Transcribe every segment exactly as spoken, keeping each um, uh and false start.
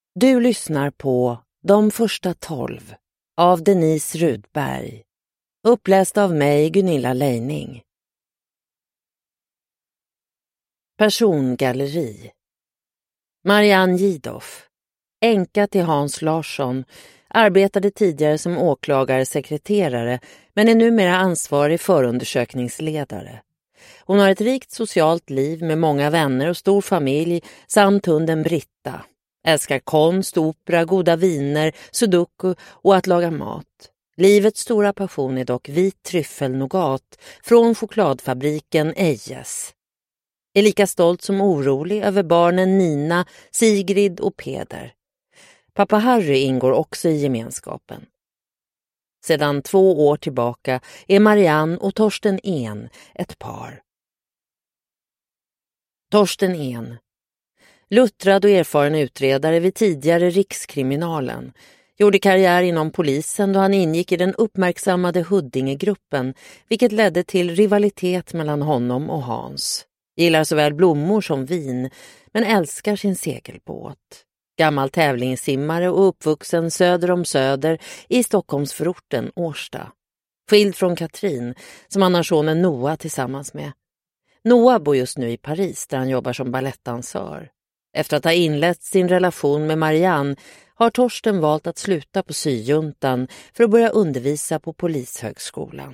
Du lyssnar på De första tolv av Denise Rudberg. Uppläst av mig, Gunilla Leining. Persongalleri. Marianne Gidoff, änka till Hans Larsson, arbetade tidigare som åklagarsekreterare men är numera ansvarig förundersökningsledare. Hon har ett rikt socialt liv med många vänner och stor familj samt hunden Britta. Älskar konst, opera, goda viner, sudoku och att laga mat. Livets stora passion är dock vit tryffelnougat från chokladfabriken Ejes. Är lika stolt som orolig över barnen Nina, Sigrid och Peder. Pappa Harry ingår också i gemenskapen. Sedan två år tillbaka är Marianne och Torsten En ett par. Torsten En. Luttrad och erfaren utredare vid tidigare Rikskriminalen. Gjorde karriär inom polisen då han ingick i den uppmärksammade Huddingegruppen, vilket ledde till rivalitet mellan honom och Hans. Gillar såväl blommor som vin, men älskar sin segelbåt. Gammal tävlingssimmare och uppvuxen söder om Söder i Stockholmsförorten Årsta. Skild från Katrin, som han har sonen Noah tillsammans med. Noah bor just nu i Paris där han jobbar som ballettdansör. Efter att ha inlett sin relation med Marianne har Torsten valt att sluta på syjuntan för att börja undervisa på polishögskolan.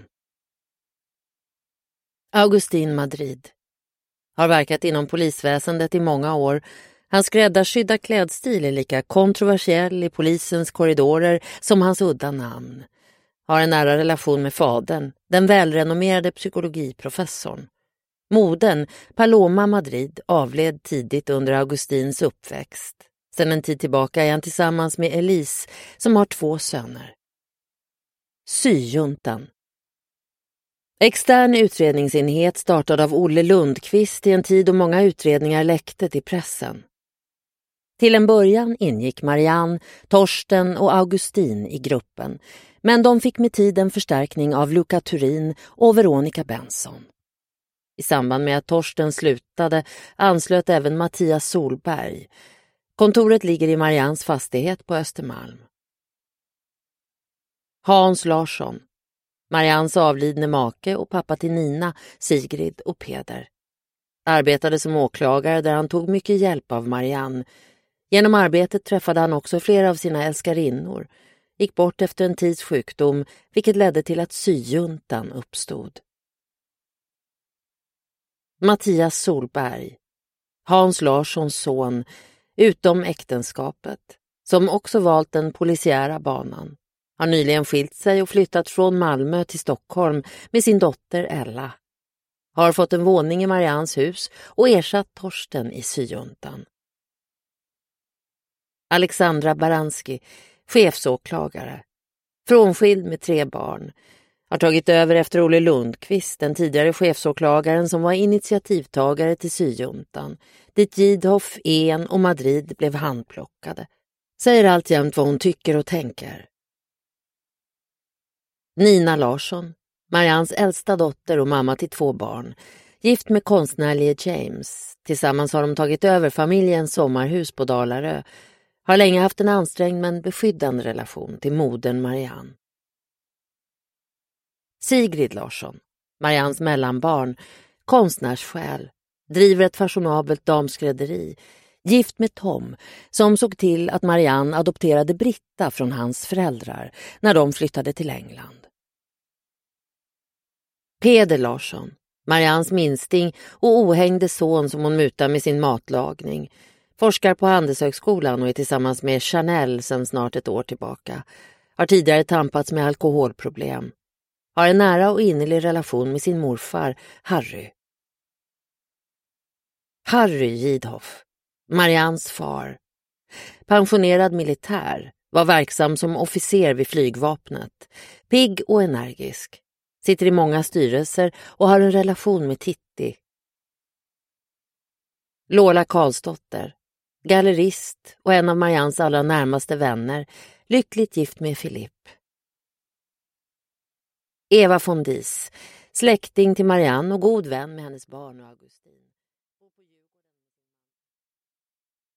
Augustin Madrid. Har verkat inom polisväsendet i många år. Hans skräddarsydda klädstil är lika kontroversiell i polisens korridorer som hans udda namn. Har en nära relation med fadern, den välrenommerade psykologiprofessorn. Modern, Paloma Madrid, avled tidigt under Augustins uppväxt. Sedan en tid tillbaka är han tillsammans med Elise som har två söner. Syjuntan. Extern utredningsenhet startad av Olle Lundqvist i en tid då många utredningar läckte till pressen. Till en början ingick Marianne, Torsten och Augustin i gruppen, men de fick med tiden förstärkning av Luca Turin och Veronica Benson. I samband med att Torsten slutade anslöt även Mattias Solberg. Kontoret ligger i Mariannes fastighet på Östermalm. Hans Larsson. Mariannes avlidne make och pappa till Nina, Sigrid och Peder. Arbetade som åklagare där han tog mycket hjälp av Marianne. Genom arbetet träffade han också flera av sina älskarinnor. Gick bort efter en tids sjukdom, vilket ledde till att syjuntan uppstod. Mattias Solberg. Hans Larssons son, utom äktenskapet, som också valt den polisiära banan. Har nyligen skilt sig och flyttat från Malmö till Stockholm med sin dotter Ella. Har fått en våning i Mariannes hus och ersatt Torsten i syjuntan. Alexandra Baranski, chefsåklagare. Frånskild med tre barn. Har tagit över efter Olle Lundqvist, den tidigare chefsåklagaren som var initiativtagare till syjuntan. Dit Gidoff, En och Madrid blev handplockade. Säger alltjämt vad hon tycker och tänker. Nina Larsson, Mariannes äldsta dotter och mamma till två barn. Gift med konstnärlige James. Tillsammans har de tagit över familjens sommarhus på Dalarö. Har länge haft en ansträngd men beskyddande relation till modern Marianne. Sigrid Larsson, Mariannes mellanbarn, konstnärssjäl, driver ett fashionabelt damskrädderi. Gift med Tom, som såg till att Marianne adopterade Britta från hans föräldrar när de flyttade till England. Peder Larsson, Mariannes minsting och ohängde son som hon mutar med sin matlagning. Forskar på Handelshögskolan och är tillsammans med Chanel sedan snart ett år tillbaka. Har tidigare tampats med alkoholproblem. Har en nära och innerlig relation med sin morfar, Harry. Harry Gidoff, Mariannes far. Pensionerad militär, var verksam som officer vid flygvapnet. Pigg och energisk. Sitter i många styrelser och har en relation med Titti. Lola Karlsdotter, gallerist och en av Mariannes allra närmaste vänner, lyckligt gift med Filip. Eva von Dies, släkting till Marianne och god vän med hennes barn och Augustin.